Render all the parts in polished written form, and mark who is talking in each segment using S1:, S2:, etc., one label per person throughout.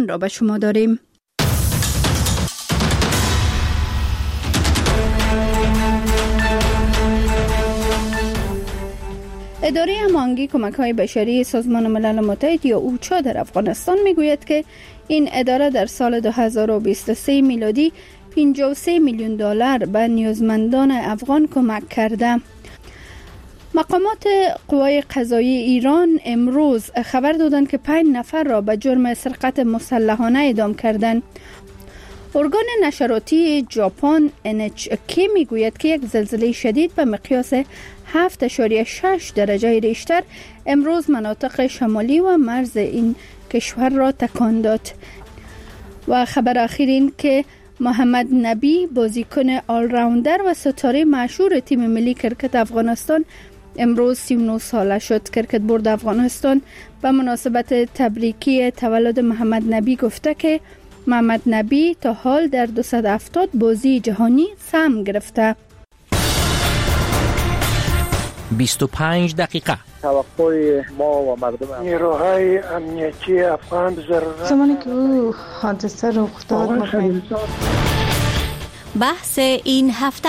S1: طالبان را به شما داریم. اداره هماهنگی کمک‌های بشری سازمان ملل متحد یا اوچا در افغانستان میگوید که این اداره در سال 2023 میلادی 53 میلیون دلار به نیازمندان افغان کمک کرده. مقامات قوای قضایی ایران امروز خبر دادند که 5 نفر را به جرم سرقت مسلحانه اعدام کردند. ارگان نشراتی ژاپن NHK میگوید که یک زلزله شدید به مقیاس 7.6 درجه ریشتر امروز مناطق شمالی و مرز این کشور را تکان داد. و خبر اخیر این که محمد نبی بازیکن آل راوندر و ستاره مشهور تیم ملی کرکت افغانستان امروز 39 ساله شد. کرکت بورد افغانستان به مناسبت تبریکی تولد محمد نبی گفته که محمد نبی تا حال در 270 بازی جهانی سهم گرفته.
S2: 25 دقیقه
S3: توقع ما و مردم
S4: نیروهای امنیتی افغان ضرورت
S5: زمانی که او حادثه رخ داد
S2: بحث این هفته.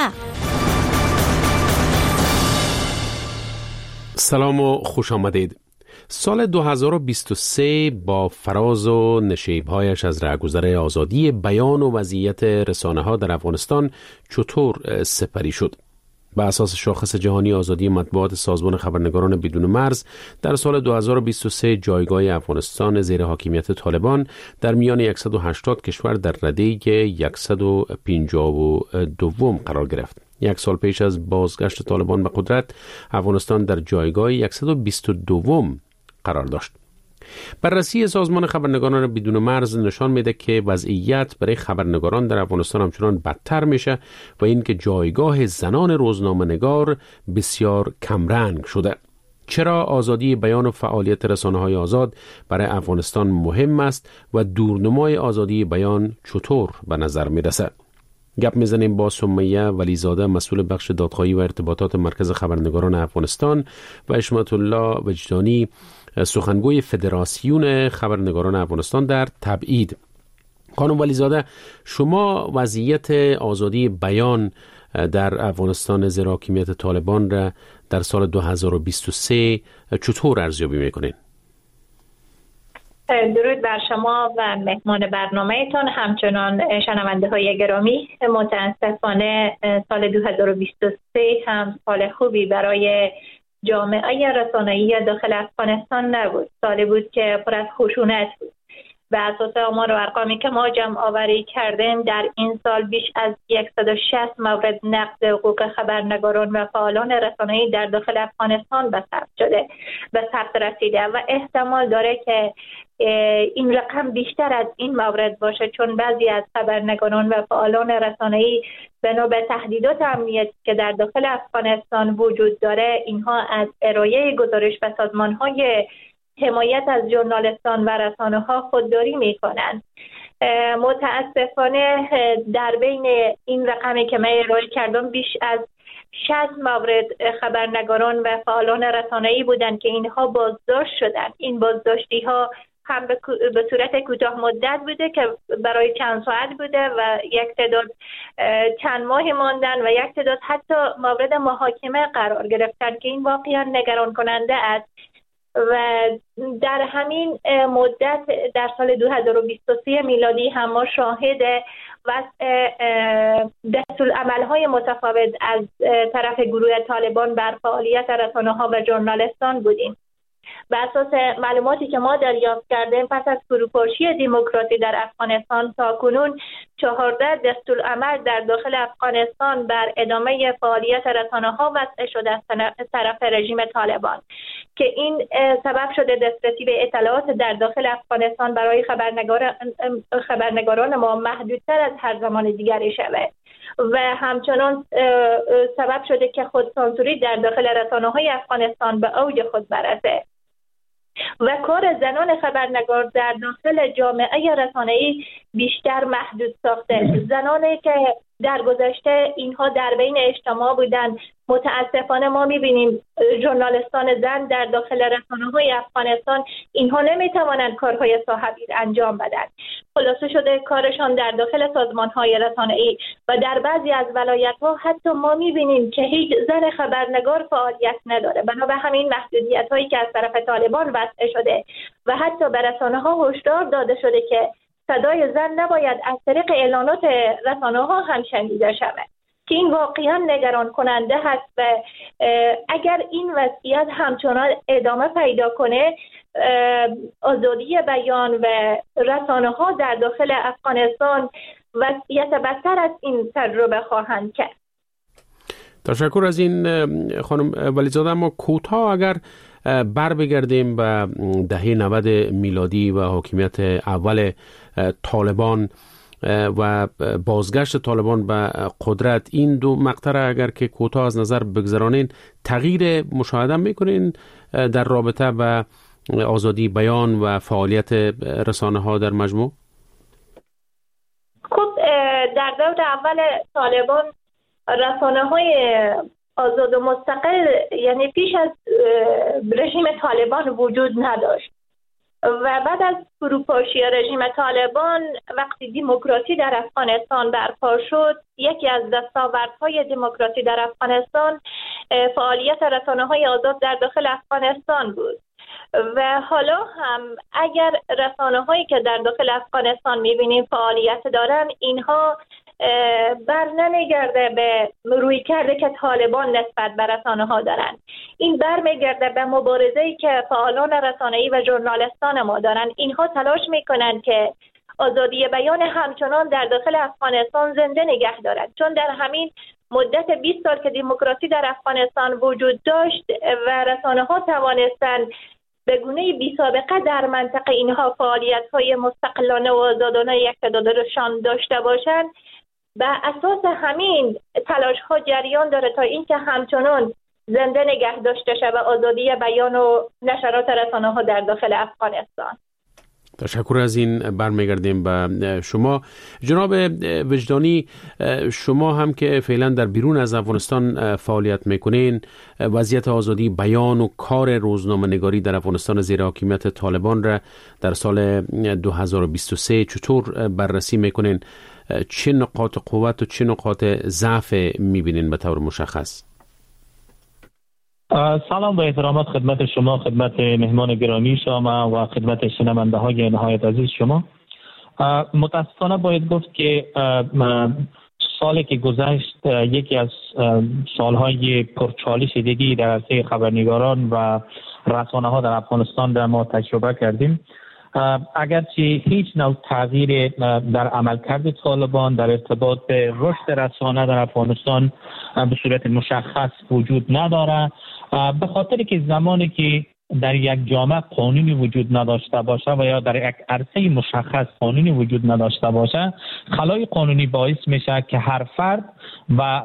S6: سلام و خوش آمدید. سال 2023 با فراز و نشیب‌هایش از رهگذر آزادی بیان و وضعیت رسانه‌ها در افغانستان چطور سپری شد؟ بر اساس شاخص جهانی آزادی مطبوعات سازمان خبرنگاران بدون مرز در سال 2023 جایگاه افغانستان زیر حاکمیت طالبان در میان 180 کشور در رده 152 قرار گرفت. یک سال پیش از بازگشت طالبان به قدرت، افغانستان در جایگاه 122 قرار داشت. بررسی سازمان خبرنگاران بدون مرز نشان میده که وضعیت برای خبرنگاران در افغانستان همچنان بدتر میشه و اینکه جایگاه زنان روزنامه‌نگار بسیار کمرنگ شده. چرا آزادی بیان و فعالیت رسانه‌های آزاد برای افغانستان مهم است و دورنمای آزادی بیان چطور به نظر میرسه؟ گپ میزنیم با سمیه ولیزاده، مسئول بخش دادخواهی و ارتباطات مرکز خبرنگاران افغانستان، و اشمت الله وجدانی، سخنگوی فدراسیون خبرنگاران افغانستان در تبعید. خانم ولیزاده، شما وضعیت آزادی بیان در افغانستان زیر حاکمیت طالبان را در سال 2023 چطور ارزیابی میکنین؟
S7: درود بر شما و مهمان برنامه‌تان، همچنان شنونده های گرامی. متاسفانه سال 2023 هم سال خوبی برای جامعه رسانه‌ای داخل افغانستان نبود. سالی بود که پر از خشونت بود. به اساس آمار و ارقامی که ما جمع آوری کردیم، در این سال بیش از 160 مورد نقض حقوق خبرنگاران و فعالان رسانه‌ای در داخل افغانستان به ثبت رسیده و احتمال داره که این رقم بیشتر از این مورد باشه، چون بعضی از خبرنگاران و فعالان رسانه‌ای بنا به تهدیدات امنیتی که در داخل افغانستان وجود داره، اینها از ارائه گزارش به سازمان‌های حمایت از ژورنالیستان و رسانه‌ها خودداری می‌کنند. متاسفانه در بین این رقمی که من ارائه کردم بیش از 60 مورد خبرنگاران و فعالان رسانه‌ای بودند که اینها بازداشت شدند. این بازداشتی‌ها هم به صورت کوتاه مدت بوده که برای چند ساعت بوده و یک تعداد چند ماه ماندن و یک تعداد حتی مورد محاکمه قرار گرفتن که این واقعا نگران کننده است. و در همین مدت در سال 2023 میلادی هم ما شاهد وضع دستورالعمل‌های متفاوت از طرف گروه طالبان بر فعالیت رسانه‌ها و ژورنالیستان بودیم. بر اساس معلوماتی که ما دریافت کردیم، پس از فروپاشی دموکراسی در افغانستان تاکنون 14 دستورالعمل در داخل افغانستان بر ادامه فعالیت رسانه‌ها وضع شده از طرف رژیم طالبان که این سبب شده دسترسی به اطلاعات در داخل افغانستان برای خبرنگاران ما محدودتر از هر زمان دیگری شود و همچنان سبب شده که خودسانسوری در داخل رسانه‌های افغانستان به اوج خود برسه و کار زنان خبرنگار در داخل جامعه رسانه‌ای بیشتر محدود ساخته. زنانی که در گذشته اینها در بین اجتماع بودند، متاسفانه ما می‌بینیم ژورنالیستان زن در داخل رسانه‌های افغانستان اینها نمی‌توانند کارهای صاحبی انجام بدن خلاصه شده کارشان در داخل سازمان‌های رسانه‌ای و در بعضی از ولایت‌ها حتی ما می‌بینیم که هیچ زن خبرنگار فعالیت نداره. بنا به همین محدودیت‌هایی که از طرف طالبان وضع شده و حتی به رسانه‌ها هشدار داده شده که صدای زن نباید از طریق اعلانات رسانه‌ها هم شنیده شود که این واقعا نگران کننده هست و اگر این وضعیت همچنان ادامه پیدا کنه آزادی بیان و رسانه‌ها در داخل افغانستان وضعیت بدتر از این تجربه خواهند کرد.
S6: تشکر از این خانم ولیزاده. اما کوتاه اگر بر بگردیم به دهه 90 میلادی و حاکمیت اول طالبان و بازگشت طالبان به قدرت، این دو مقطع اگر که کوتاه از نظر بگذرانین تغییر مشاهده میکنین در رابطه با آزادی بیان و فعالیت رسانه ها در مجموع؟
S7: خب در دور اول طالبان رسانه های آزاد و مستقل یعنی پیش از رژیم طالبان وجود نداشت و بعد از فروپاشی رژیم طالبان وقتی دموکراسی در افغانستان برپا شد، یکی از دستاوردهای دموکراسی در افغانستان فعالیت رسانه‌های آزاد در داخل افغانستان بود و حالا هم اگر رسانه‌هایی که در داخل افغانستان می‌بینیم فعالیت دارن، اینها بر نمیگرده به روی کرده که طالبان نسبت به رسانه ها دارن. این بر میگرده به مبارزه‌ای که فعالان رسانه‌ای و ژورنالیستان ما دارن. اینها تلاش میکنن که آزادی بیان همچنان در داخل افغانستان زنده نگه دارد، چون در همین مدت 20 سال که دموکراسی در افغانستان وجود داشت و رسانه ها توانستن به گونه بی سابقه در منطقه اینها فعالیت‌های مستقلانه و آزادانه یکتادارشان داشته باشند، به اساس همین تلاش ها جریان داره تا اینکه همچنان زنده نگه داشته شود آزادی بیان و نشرات رسانه ها در داخل افغانستان.
S6: تشکر از این. برمیگردیم به شما جناب وجدانی. شما هم که فعلا در بیرون از افغانستان فعالیت میکنین، وضعیت آزادی بیان و کار روزنامه نگاری در افغانستان زیر حاکمیت طالبان را در سال 2023 چطور بررسی میکنین؟ چه نقاط قوت و چه نقاط ضعف میبینین به طور مشخص؟
S8: سلام و احترامات خدمت شما، خدمت مهمان گرامی شما و خدمت شنونده های نهایت عزیز شما. متاسفانه باید گفت که سالی که گذشت یکی از سالهای پرچالش دیگی در عرصه خبرنگاران و رسانه ها در افغانستان در ما تجربه کردیم. اگرچه هیچ نوع تغییر در عملکرد طالبان در ارتباط به رشد رسانه در افغانستان به صورت مشخص وجود نداره، به خاطر که زمانی که در یک جامعه قانونی وجود نداشته باشه و یا در یک عرصه مشخص قانونی وجود نداشته باشه، خلای قانونی باعث میشه که هر فرد و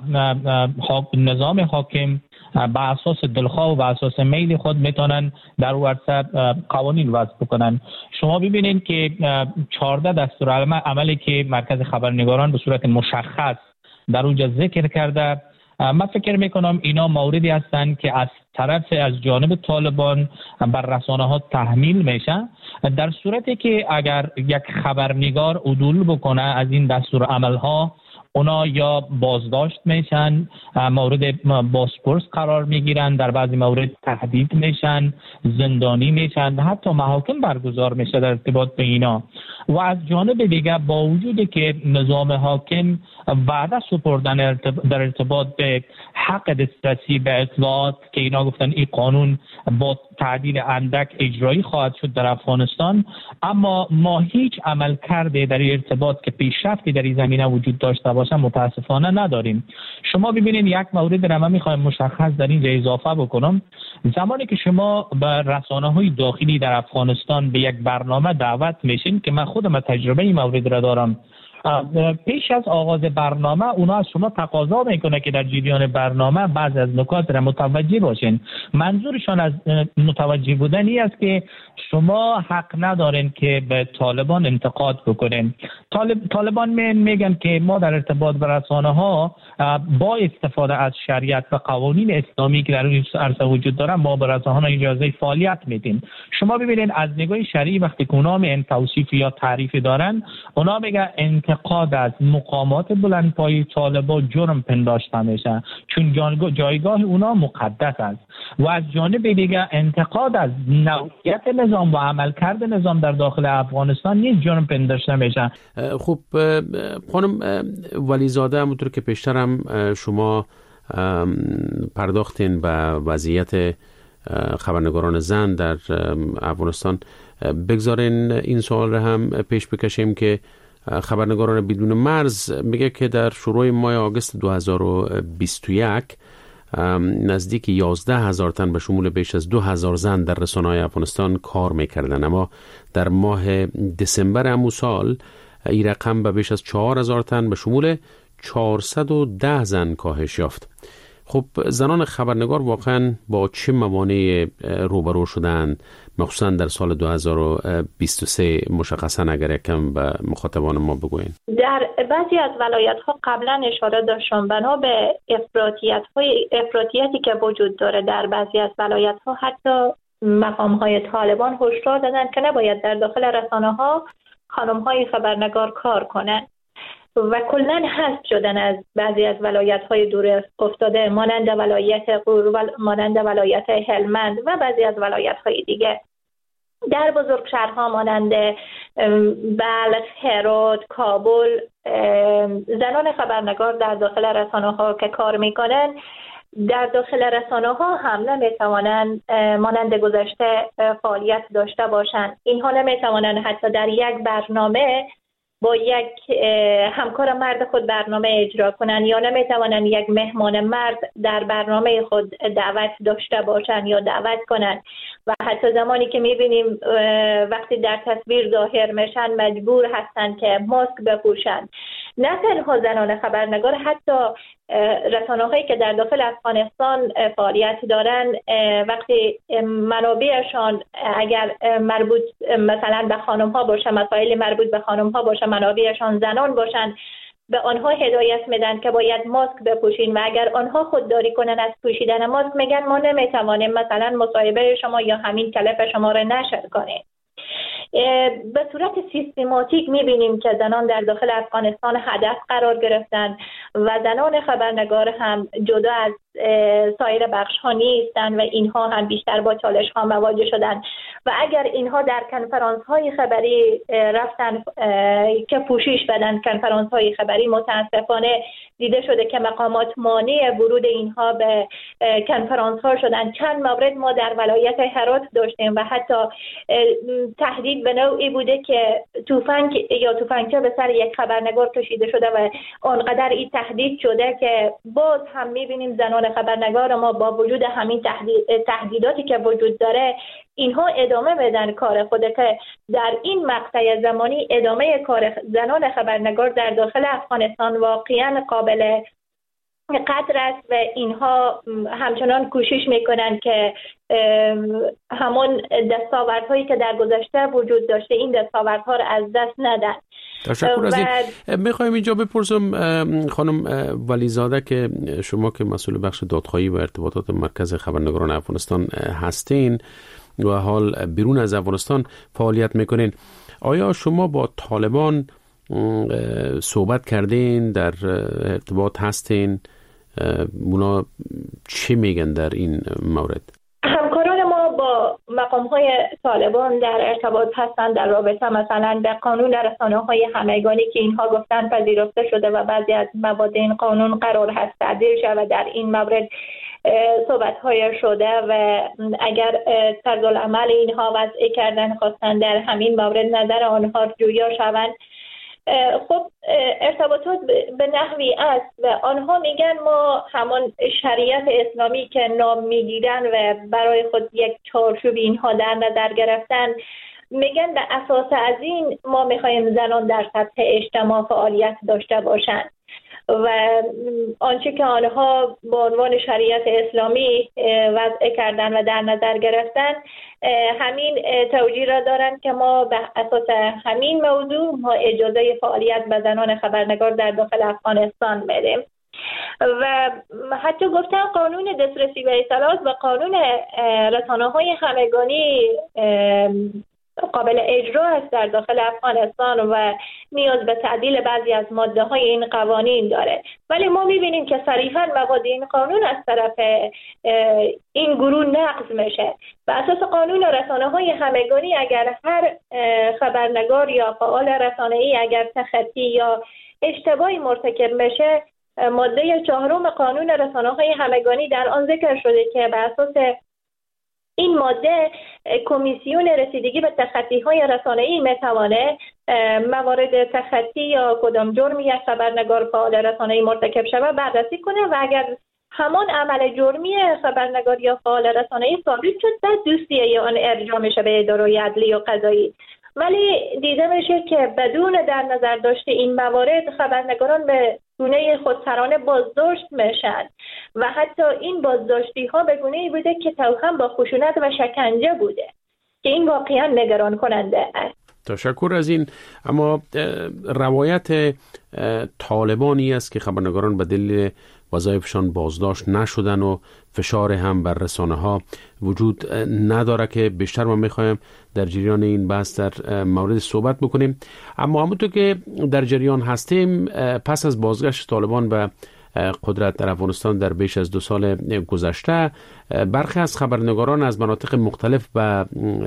S8: نظام حاکم به اساس دلخواه و به اساس میل خود میتونن در ورسه قوانین وضع بکنن. شما ببینید که 14 دستورالعملی که مرکز خبرنگاران به صورت مشخص در اونجا ذکر کرده، من فکر میکنم اینا موردی هستند که از طرف از جانب طالبان بر رسانه ها تحمیل میشه، در صورتی که اگر یک خبرنگار عدول بکنه از این دستورالعمل ها، اونا یا بازداشت میشن، مورد بازپرس قرار میگیرن، در بعضی مورد تهدید میشن، زندانی میشن، حتی محاکم برگزار میشه در ارتباط به اینا. و از جانب دیگه با وجودی که نظام حاکم وعده سپردن در ارتباط به حق دسترسی به اطلاعات که اینا گفتن این قانون با تعدیل اندک اجرایی خواهد شد در افغانستان، اما ما هیچ عمل کرده در ارتباط که پیشرفتی در این زمینه وجود داشته باشه متاسفانه نداریم. شما ببینید یک مورد را من میخوایم مشخص در اینجا اضافه بکنم. زمانی که شما به رسانه‌های داخلی در افغانستان به یک برنامه دعوت میشین، که من خودم تجربه این مورد را دارم، پیش از آغاز برنامه اونا از شما تقاضا میکنه که در جریان برنامه بعضی از نکات را متوجه باشین. منظورشان از متوجه بودن این است که شما حق ندارین که به طالبان انتقاد بکنین. طالبان میگن که ما در ارتباط به رسانه ها با استفاده از شریعت و قوانین اسلامی که در این عرصه وجود داره دارن ما به رسانه‌ها اجازه فعالیت میدیم. شما ببینید از نگاه شرعی وقتی که اونا می توصیف یا تعریف دارن، اونا میگن انتقاد از مقامات بلندپایه طالبان جرم پنداشته میشه چون جایگاه اونا مقدس است، و از جانب دیگه انتقاد از نوعیت نظام و عملکرد نظام در داخل افغانستان نیز جرم پنداشته میشه.
S6: خب خانم ولیزاده، همونطور که پیشترم شما پرداختین به وضعیت خبرنگاران زن در افغانستان، بگذارین این سوال را هم پیش بکشیم که خبرنگاران بدون مرز میگه که در شروع ماه آگوست 2021 نزدیک 11,000 تن به شمول بیش از 2,000 زن در رسانه‌های افغانستان کار میکردن، اما در ماه دسامبر همون سال این رقم به بیش از 4,000 تن به شمول 410 زن کاهش یافت. خب زنان خبرنگار واقعا با چه موانعی روبرو شدند، مخصوصا در سال 2023 مشخصا اگر یکم به مخاطبان ما بگوین؟
S7: در بعضی از ولایت‌ها قبلا اشاره داشتم بنا به افراطیتی که وجود داره در بعضی از ولایت‌ها، حتی مقام‌های طالبان هشدار دادن که نباید در داخل رسانه‌ها خانم‌های خبرنگار کار کنند و کلاً حذف شدن از بعضی از ولایت‌های دور افتاده مانند ولایت غور، مانند ولایت هلمند و بعضی از ولایت‌های دیگه. در بزرگ شهرها مانند بلخ، هرات، کابل، زنان خبرنگار در داخل رسانه‌ها که کار می‌کنند در داخل رسانه‌ها هم نمی‌توانند مانند گذشته فعالیت داشته باشند. اینها نمی‌توانند حتی در یک برنامه با یک همکار مرد خود برنامه اجرا کنند، یا نمی‌توانند یک مهمان مرد در برنامه خود دعوت داشته باشند یا دعوت کنند، و حتی زمانی که می‌بینیم وقتی در تصویر ظاهر میشن مجبور هستند که ماسک بپوشند. نه تنها زنان خبرنگار، حتی رسانه‌هایی که در داخل افغانستان فعالیت دارند وقتی منابعشان اگر مربوط مثلا به خانم‌ها باشه، مسائل مربوط به خانم‌ها باشه، منابعشان زنان باشند، به آنها هدایت میدن که باید ماسک بپوشین، و اگر آنها خودداری کنن از پوشیدن ماسک میگن ما نمیتوانیم مثلا مصاحبه شما یا همین کلپ شما را نشر کنیم. به صورت سیستماتیک میبینیم که زنان در داخل افغانستان هدف قرار گرفتن و زنان خبرنگار هم جدا از سایر بخش ها نیستن و اینها هم بیشتر با چالش ها مواجه شدن، و اگر اینها در کنفرانس های خبری رفتن که پوشش بدن، کنفرانس های خبری متاسفانه دیده شده که مقامات مانع ورود اینها به کنفرانس ها شدن. چند مورد ما در ولایت هرات داشتیم و حتی تهدید به نوعی بوده که تفنگ یا تفنگچه به سر یک خبرنگار کشیده شده و آنقدر این تهدید شده که باز هم میبینیم زنان خبرنگار ما با وجود همین تهدیداتی که وجود داره اینها ادامه بدن کار خود، که در این مقطع زمانی ادامه کار زنان خبرنگار در داخل افغانستان واقعا قابل قدر است و اینها همچنان کوشش میکنن که همون دستاوردهایی که در گذشته وجود داشته این دستاوردها را از دست ندن.
S6: تشکر از این. میخوایم اینجا بپرسم خانم ولیزاده که شما که مسئول بخش دادخواهی و ارتباطات مرکز خبرنگاران افغانستان هستین و حال بیرون از افغانستان فعالیت میکنین، آیا شما با طالبان صحبت کردین، در ارتباط هستین؟ اونا چی میگن در این مورد؟
S7: همکاران ما با مقام‌های طالبان در ارتباط هستند در رابطه مثلا به قانون رسانه‌های همگانی که اینها گفتن پذیرفته شده و بعضی از مواد این قانون قرار هست تعدیل شود. در این مورد صحبت‌های شده و اگر طرزالعمل اینها وضع کردن خواستن در همین مورد نظر آنها جویا شوند. خب ارتباطات به نحوی است و آنها میگن ما همون شریعت اسلامی که نام میگیرن و برای خود یک چارچوب اینها در نظر گرفتن، میگن به اساس از این ما میخوایم زنان در سطح اجتماع فعالیت داشته باشند و آنچه که آنها به عنوان شریعت اسلامی وضع کردن و در نظر گرفتن همین توجیه را دارند که ما به اساس همین موضوع ما اجازه فعالیت به زنان خبرنگار در داخل افغانستان میدیم. و حتی گفتن قانون دسترسی به اطلاعات و قانون رسانه‌های همگانی قابل اجرا است در داخل افغانستان و نیاز به تعدیل بعضی از ماده های این قوانین داره، ولی ما میبینیم که صریحاً مواد این قانون از طرف این گروه نقض میشه. و اساس قانون رسانه های همگانی اگر هر خبرنگار یا فعال رسانه‌ای اگر تخطی یا اشتباهی مرتکب میشه، ماده 4 قانون رسانه های همگانی در آن ذکر شده که به اساس این ماده کمیسیون رسیدگی به تخطی‌های رسانه‌ای میتوانه موارد تخطی یا کدام جرمی یک خبرنگار فعال رسانه‌ای مرتکب شود بررسی کنه و اگر همان عمل جرمی خبرنگار یا فعال رسانه‌ای ثابت شد، بعد دوسیه آن ارجاع میشه به اداره عدلی و قضایی. ولی دیده میشه که بدون در نظر داشته این موارد خبرنگاران به گونه خودسرانه بازداشت میشن و حتی این بازداشتی ها به گونه‌ای بوده که توأم با خشونت و شکنجه بوده که این واقعا نگران کننده است.
S6: تشکر از این. اما روایت طالبانی است که خبرنگاران به دلیل وظایفشان بازداشت نشدن و فشار هم بر رسانه ها وجود نداره که بیشتر ما میخوایم در جریان این بحث در مورد صحبت بکنیم. اما همونطور که در جریان هستیم، پس از بازگشت طالبان به قدرت در افغانستان در بیش از 2 سال گذشته، برخی از خبرنگاران از مناطق مختلف و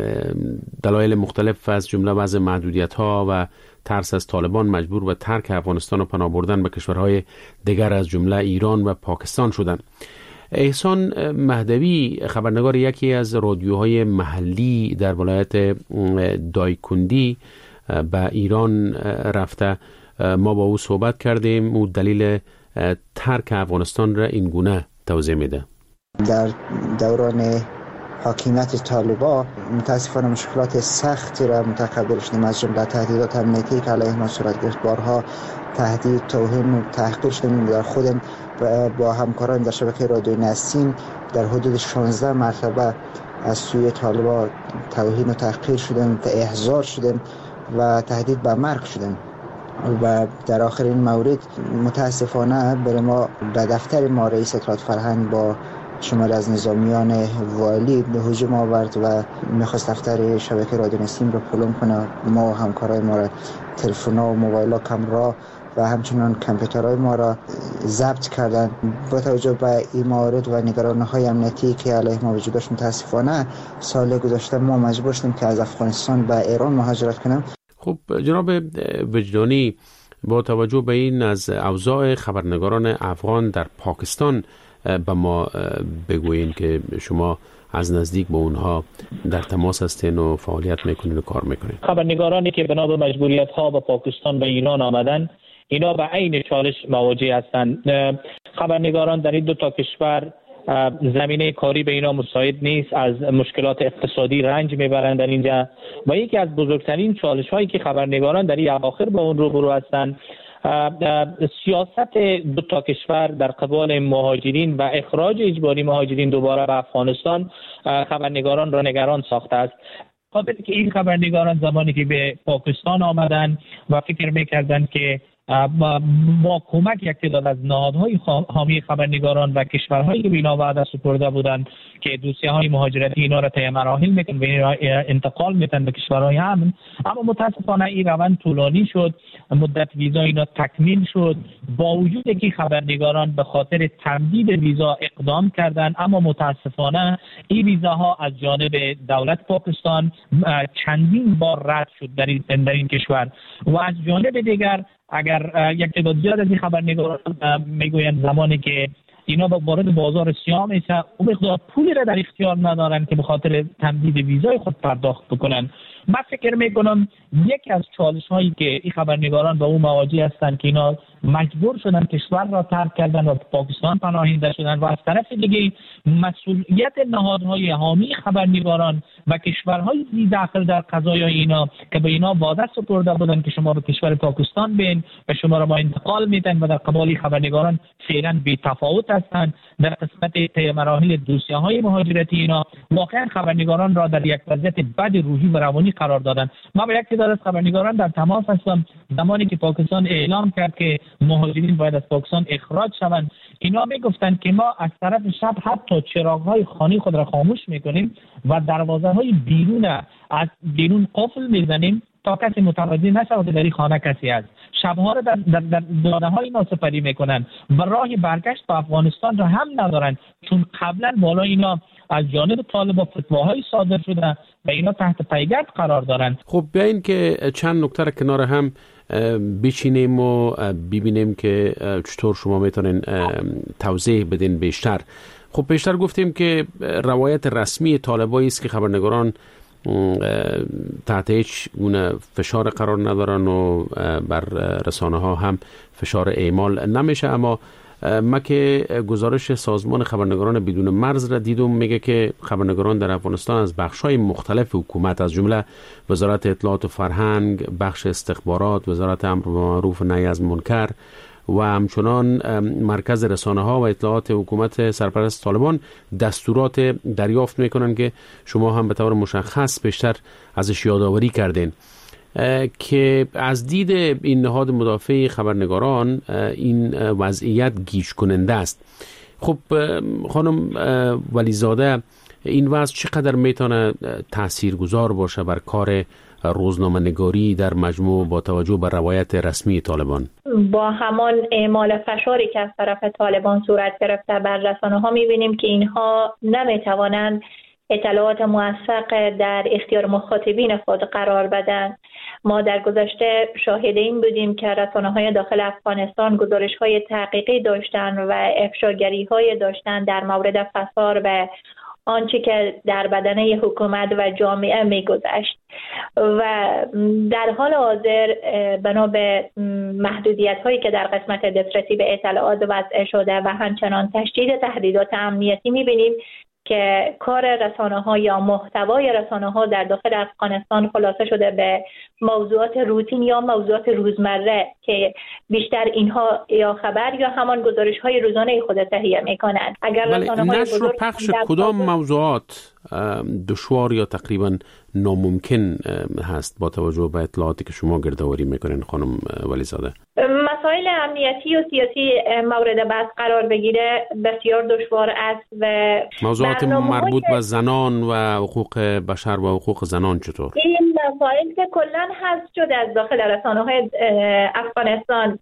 S6: دلایل مختلف از جمله وضع محدودیت‌ها و ترس از طالبان مجبور به ترک افغانستان و پناه بردن به کشورهای دیگر از جمله ایران و پاکستان شدند. احسان مهدوی، خبرنگار یکی از رادیوهای محلی در ولایت دایکندی، به ایران رفته. ما با او صحبت کردیم. او دلیل ترک افغانستان را این گونه توضیح میده.
S9: در دوران حاکمیت طالبان متاسفانه مشکلات سختی را متقبل شدیم، از جمله تهدیدات امنیتی که علیه ما صورت گرفت. بارها تهدید، توهین و تحقیر شدیم. در خودم با همکاران در شبکه رادیویی نسیم در حدود 16 مرتبه از سوی طالبان توهین و تحقیر شدیم، احضار شدیم و تهدید به مرگ شدیم. و در آخرین مورد متاسفانه برای ما به دفتر ما رئیس اطلاعات فرهنگ با شمار از نظامیان والی به هجوم آورد و میخواست دفتر شبکه رادیو نسیم رو پلم کنه. ما و همکارای ما را تلفن‌ها و موبایل‌ها، کامرا و همچنان کامپیوترهای ما را ضبط کردن. با توجه به این موارد و نگرانی‌های امنیتی که علیه ما وجود داشت، متاسفانه سال گذشته ما مجبور شدیم که از افغانستان به ایران مهاجرت کنیم.
S6: خب جناب وجدانی، با توجه به این از اوضاع خبرنگاران افغان در پاکستان به ما بگویین که شما از نزدیک با اونها در تماس هستین و فعالیت میکنین و کار میکنین.
S8: خبرنگارانی که بنا به مجبوریت ها به پاکستان و ایران آمدن، اینا به عین چالش مواجه هستند. خبرنگاران در این 2 کشور زمینه کاری به اینا مساعد نیست، از مشکلات اقتصادی رنج میبرند در اینجا و یکی از بزرگترین چالش هایی که خبرنگاران در این اواخر با اون روبرو هستند سیاست 2 کشور در قبال مهاجرین و اخراج اجباری مهاجرین دوباره به افغانستان خبرنگاران را نگران ساخته است. خاطر که این خبرنگاران زمانی که به پاکستان آمدن و فکر میکردند که با کمک یک تعداد از نهادهای حامی خبرنگاران و کشورهایی که به اینا وعده سپرده بودند که دوسیه‌های مهاجرتی اینا را طی مراحل میکنن و انتقال میتن به کشورهای امن، اما متاسفانه این روند طولانی شد. مدت ویزا اینا تکمیل شد، با وجود که خبرنگاران به خاطر تمدید ویزا اقدام کردند، اما متاسفانه این ویزاها از جانب دولت پاکستان چندین بار رد شد در این کشور. و از جانب دیگر اگر یک تعداد زیاد از این خبرنگاران میگویند زمانی که اینا وارد بازار سیاه میشه، اون مقدار پولی را در اختیار ندارن که به خاطر تمدید ویزای خود پرداخت بکنن. من فکر میکنم یکی از چالش هایی که این خبرنگاران با اون مواجه هستند که اینا مجبور شدن کشور را ترک کردن و پاکستان پناهنده شدن و از طرف دیگه مسئولیت نهادهای حامی خبرنگاران و کشورهای داخل در قضایای اینا که به اینا وعده سپرده بودن که شما به کشور پاکستان بین و شما را ما انتقال میدن و در قبال خبرنگاران فعلا بی تفاوت هستند. در قسمت طی مراحل دوسیه‌های مهاجرتی اینا واقعا خبرنگاران را در یک وضعیت بد روحی و روانی قرار دادن. ما با یک تعداد از خبرنگاران در تماس هستم. زمانی که پاکستان اعلام کرد که مهاجرین باید از پاکستان اخراج شوند. اینا میگفتند که ما از طرف شب حتی چراغ‌های خانه خود را خاموش میکنیم و دروازه‌های از بیرون قفل میزنیم تا کسی متوجه نشود در این خانه کسی است. شبها را در دانه‌های اینا سپری میکنن و راه برگشت به افغانستان را هم ندارن، چون قبلا بالا اینا از جانب طالبان فتواهای صادر شده و اینا تحت پیگرد قرار دارن.
S6: خب بیاین که چند نکته را کنار هم بچینیم و ببینیم که چطور شما میتونین توضیح بدین بیشتر. خب بیشتر گفتیم که روایت رسمی طالبایی است که خبرنگاران تحت هیچ گونه فشار قرار ندارن و بر رسانه ها هم فشار اعمال نمیشه، اما ما که گزارش سازمان خبرنگاران بدون مرز را دیدم میگه که خبرنگاران در افغانستان از بخش‌های مختلف حکومت از جمله وزارت اطلاعات و فرهنگ، بخش استخبارات، وزارت امر بالمعروف و نهی از منکر و همچنان مرکز رسانه‌ها و اطلاعات حکومت سرپرست طالبان دستورات دریافت میکنن که شما هم به طور مشخص بیشتر ازش یادآوری کردین که از دید این نهاد مدافع خبرنگاران این وضعیت گیج کننده است. خب خانم ولیزاده، این وضع چقدر میتونه تاثیرگذار باشه بر کار روزنامه نگاری در مجموع با توجه به روایت رسمی طالبان؟
S7: با همان اعمال فشاری که از طرف طالبان صورت گرفته بر رسانه ها میبینیم که اینها نمیتوانند اطلاعات موثق در اختیار مخاطبین خود قرار بدن. ما در گذشته شاهد این بودیم که رسانه‌های داخل افغانستان گزارش‌های تحقیقی داشتند و افشاگری‌های داشتند در مورد فساد و آنچه که در بدنه حکومت و جامعه می‌گذشت و در حال حاضر بنا به محدودیت‌هایی که در قسمت دسترسی به اطلاعات وضع شده و همچنان تشدید تهدیدات امنیتی می‌بینیم که کار رسانه‌ها یا محتوای رسانه‌ها در داخل افغانستان خلاصه شده به موضوعات روتین یا موضوعات روزمره که بیشتر اینها یا خبر یا همان گزارش‌های روزانه خود تهیه می‌کنند. اگر رسانه‌های
S6: نشر و پخش کدام موضوعات دشوار یا تقریبا ناممکن هست با توجه به اطلاعاتی که شما گردآوری می‌کنین خانم ولیزاده؟
S7: مسائل امنیتی و سیاسی مورد بحث قرار بگیره بسیار دشوار است و
S6: موضوعات مربوط به زنان و حقوق بشر و حقوق زنان چطور؟
S7: این مسائل که کلاً حذف شده از داخل رسانه‌های افغانستان،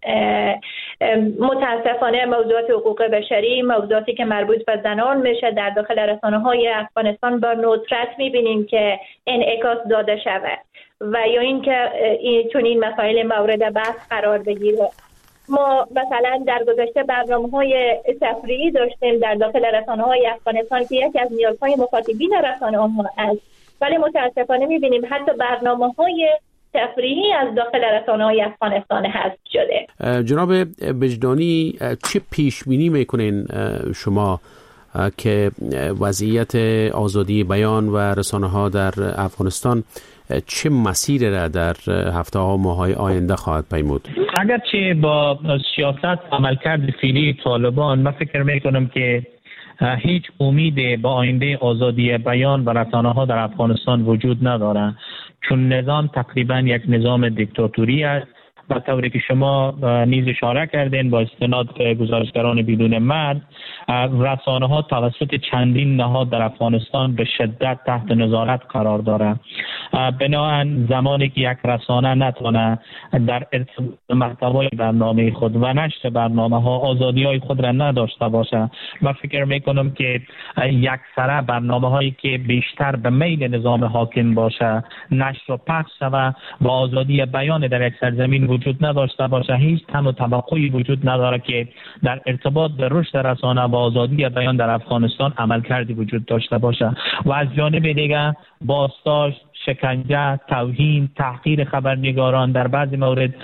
S7: متاسفانه موضوعات حقوق بشری، موضوعاتی که مربوط به زنان میشه در داخل رسانه‌های افغانستان با ندرت می‌بینیم که انعکاس داده شود و یا اینکه چون این مسائل مورد بحث قرار بگیره. ما مثلا در گذشته برنامه‌های تفریحی داشتیم در داخل رسانه‌های افغانستان که یکی از نیازهای مخاطبین رسانه‌ها است، ولی متاسفانه می‌بینیم حتی برنامه‌های تفریحی از داخل رسانه‌های افغانستان حذف شده.
S6: جناب وجدانی، چه پیش بینی می‌کنین شما که وضعیت آزادی بیان و رسانه‌ها در افغانستان چه مسیری را در هفته‌ها و ماه‌های آینده خواهد پیمود؟
S8: اگرچه با سیاست عملکرد فعلی طالبان من فکر می‌کنم که هیچ امید با آینده آزادی بیان و رسانه‌ها در افغانستان وجود ندارد، چون نظام تقریبا یک نظام دیکتاتوری است. به طوری که شما نیز اشاره کردین با استناد به گزارشگران بدون مرز، رسانه‌ها توسط چندین نهاد در افغانستان به شدت تحت نظارت قرار دارند. بنابراین زمانی که یک رسانه نتونه در ارتباط محتوای برنامه خود و نشر برنامه‌ها آزادی‌های خود را نداشته باشه، من فکر می‌کنم که یکسره برنامه‌هایی که بیشتر به میل نظام حاکم باشه نشر و پخش شود و آزادی بیان در یک سرزمین وجود نداشته باشه، هیچ توقعی وجود نداره که در ارتباط به رشد رسانه و آزادی بیان در افغانستان عملکردی وجود داشته باشه و از جانب دیگر بازداشت، شکنجه، توهین، تحقیر خبرنگاران، در بعضی مورد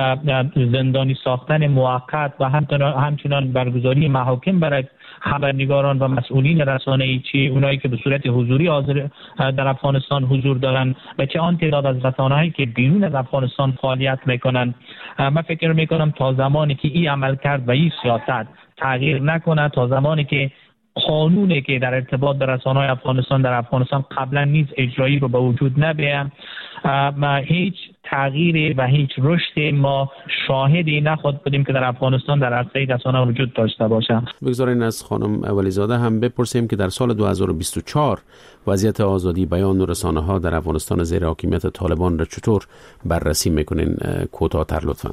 S8: زندانی ساختن موقت و همچنان برگزاری محاکم برای خبرنگاران و مسئولین رسانه‌ای، چه اونایی که به صورت حضوری حاضر در افغانستان حضور دارن و چه آن تعداد از رسانه‌هایی که بیرون از افغانستان فعالیت میکنن. من فکر میکنم تا زمانی که این عملکرد و این سیاست تغییر نکنه، تا زمانی که قانونی که در ارتباط به رسانه‌های افغانستان در افغانستان قبلا نیز اجرایی رو به وجود نبیه، هیچ تغییری و هیچ رشدی ما شاهدی نخواهد بودیم که در افغانستان در عرصه رسانه وجود داشته باشه.
S6: بگذارین از خانم ولیزاده هم بپرسیم که در سال 2024 وضعیت آزادی بیان و رسانه ها در افغانستان زیر حاکمیت طالبان را چطور بررسی میکنین؟ کوتاه‌تر لطفاً.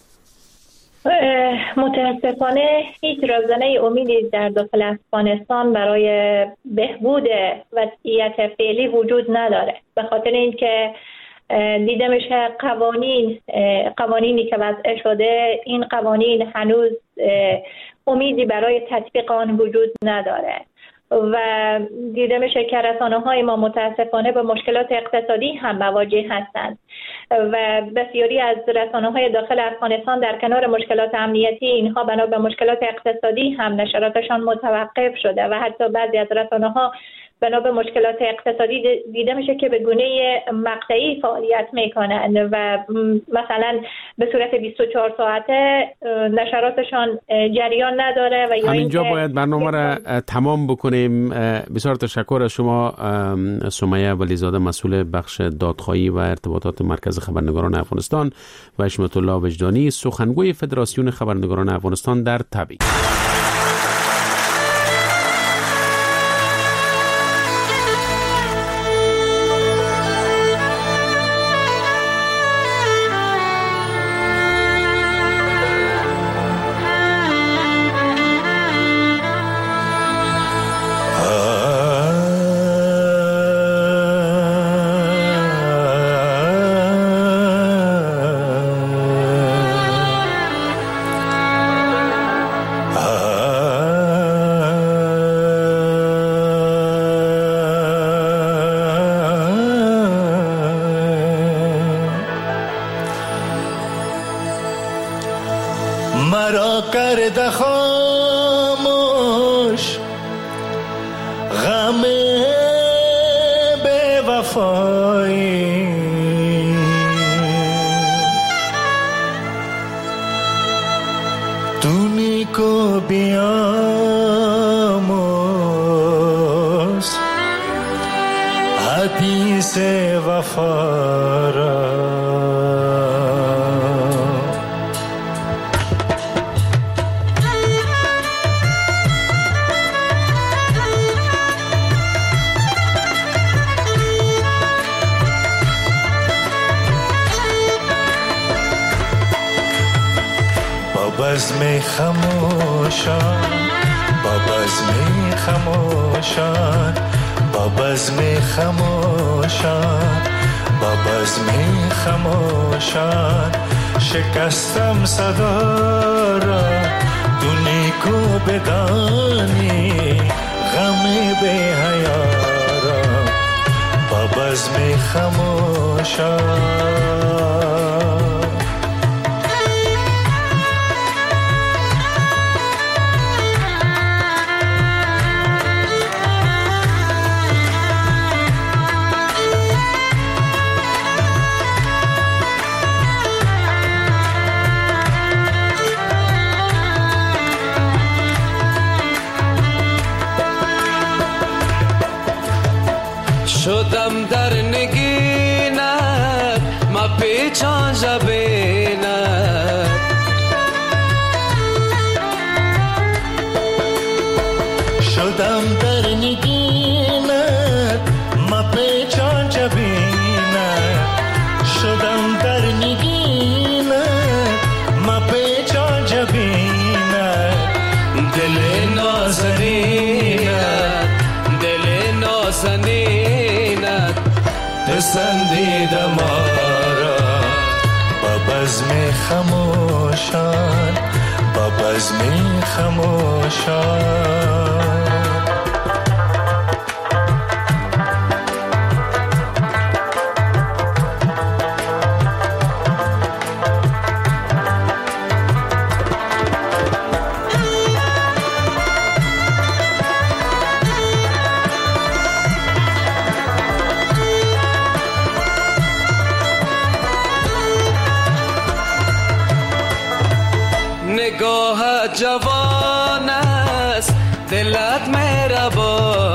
S7: متاسفانه هیچ رازنه امیدی در داخل افغانستان برای بهبود وضعیت فعلی وجود نداره، به خاطر اینکه دیده میشه قوانینی که وضع شده، این قوانین هنوز امیدی برای تطبیق آن وجود نداره و دیده میشه که رسانه‌های ما متاسفانه به مشکلات اقتصادی هم مواجه هستند و بسیاری از رسانه‌های داخل افغانستان در کنار مشکلات امنیتی اینها بنا به مشکلات اقتصادی هم نشراتشان متوقف شده و حتی بعضی از رسانه‌ها بنا به مشکلات اقتصادی دیده میشه که به گونه مقطعی فعالیت میکنن و مثلا به صورت 24 ساعته نشراتشان جریان نداره و یا
S6: همینجا باید برنامه را تمام بکنیم. بسیار تشکر از شما سمیه ولیزاده، مسئول بخش دادخواهی و ارتباطات مرکز خبرنگاران افغانستان، و حشمت الله وجدانی، سخنگوی فدراسیون خبرنگاران افغانستان در تبریز.
S10: مرا کرده خاموش غم بے وفایی، دونی کو بیاموز حدیث وفا را. بزم خموشان، با بزم خموشان، با بزم خموشان، با بزم خموشان، شکستم صدا را تو نیکو بدانی غم به حیا را. با بزم خموشان
S11: شدم در نگینت ما پیچان جبینت،
S10: شدم در نگینت ما پیچان جبینت، شدم در نگینت ما پیچان جبینت،
S11: دل نازنینت دل نازنینت پسندیدم آرا.
S10: با بزم خموشان، با بزم خموشان،
S11: نگاه جوان است دلت مهربان